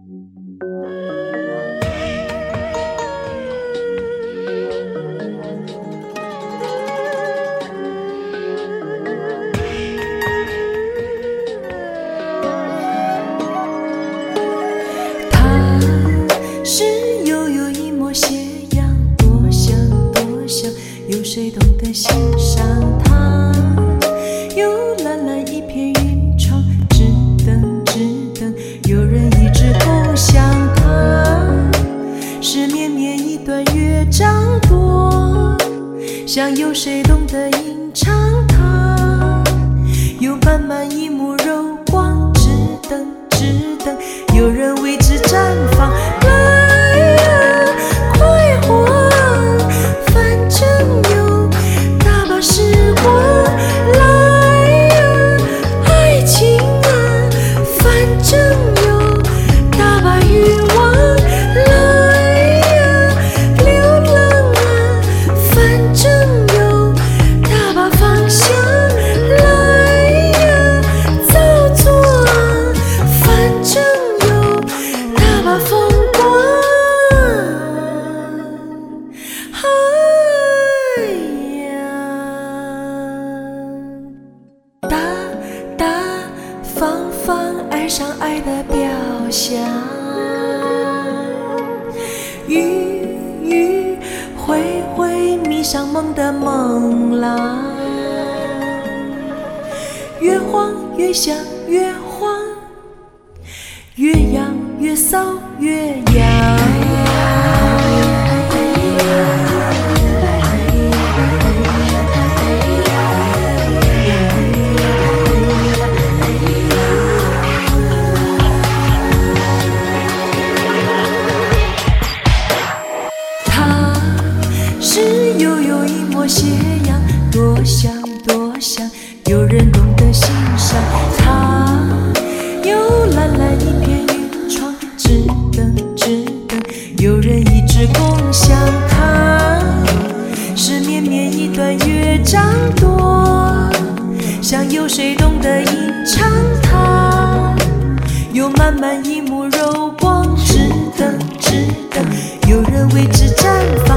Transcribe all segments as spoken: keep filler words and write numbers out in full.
有谁懂得欣赏它？有蓝蓝一片云窗，只等只等有人一直共享它。是绵绵一段乐章多，想有谁懂得吟唱它？有漫漫一幕柔光，只等只等有人为之绽放。来啊，快活！放放爱上爱的表象，雨雨挥挥迷上梦的梦郎，越晃越响越晃，越痒越骚越痒。悠悠一抹斜阳，多香多香，有人懂得欣赏它。有蓝蓝一片云窗，只等只等有人一直共享它。是绵绵一段乐章多，想有谁懂得吟唱它。有漫漫一幕柔光，只等只等有人为之绽放。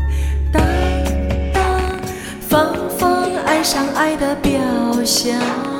放放爱上爱的表象。